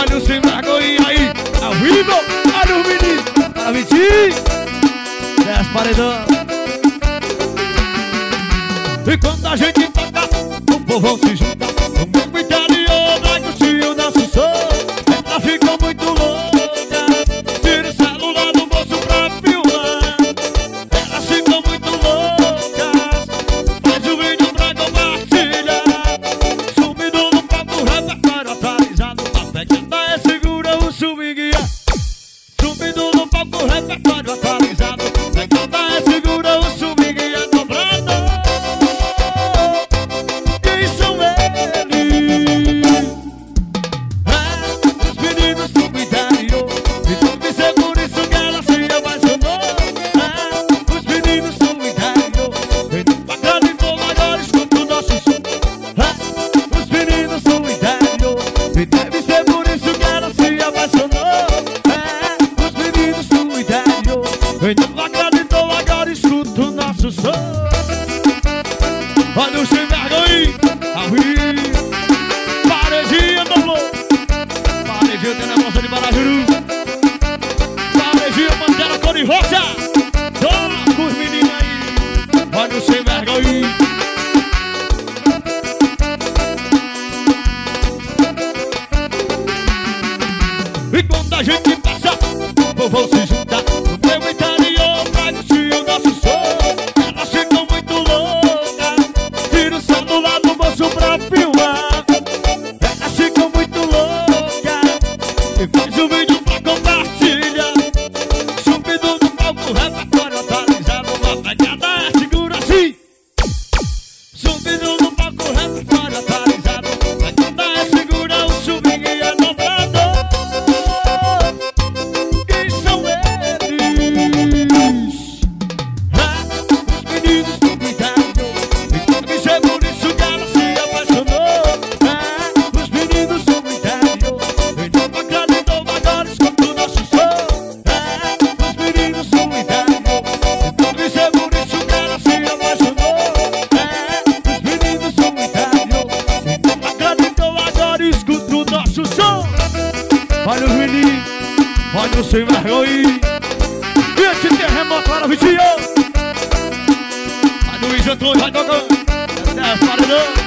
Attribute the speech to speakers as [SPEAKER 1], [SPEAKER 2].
[SPEAKER 1] Olha o sem vergonha aí, ao vivo, olha o menino, para mentir. Desce paredão. E quando a gente toca, o povão se junta. O mesmo interior da Agostinho, nosso som. Ela ficou muito louca, tira o celular do bolso pra filmar. Elas ficam muito loucas, faz o vídeo pra compartilhar. Subindo no papo, repertório atualizado. A pegada é segura, o swing é. Subindo no papo, repertório atualizado. A pegada é segura, o swing é dobrado. Quem são eles? Os meninos do interior. E tudo isso é por isso que ela se apaixonou. Os meninos do interior. Quem não acreditou agora escuta o nosso som. Os meninos do interior. E deve ser por isso que ela se apaixonou. Os meninos do interior. Quem não acreditou agora escuta o nosso som. Olha o sem vergonha, ao vivo. Paredinha doblou. Paredinha tem negócio de Barajuru. Paredinha Pantera cor de roxa. Toca os meninos aí. Olha o sem vergonha. E quando a gente passa, o povo se junta. No meu interior pra curtir o nosso som. Elas ficam muito loucas, tira o celular do bolso pra filmar. Elas ficam muito loucas e faz o vídeo pra compartilhar. Subindo no palco, repertório atualizado. A pegada é segura assim. Subindo no palco, repertório atualizado. A pegada é segura, o swing é dobrado. Quem são eles? Os meninos do cuidado. E deve ser por isso que ela se apaixonou. Os meninos do cuidado. E não acreditou, agora escuta o nosso som. Os meninos do cuidado. E deve ser por isso que ela se apaixonou. Os meninos do cuidado. E não acreditou, agora escuta o nosso som. Olha os meninos, olha o sem vergonha. E esse terremoto lá no Vitinho. A Luiz Antônio vai tocando. Desce paredão.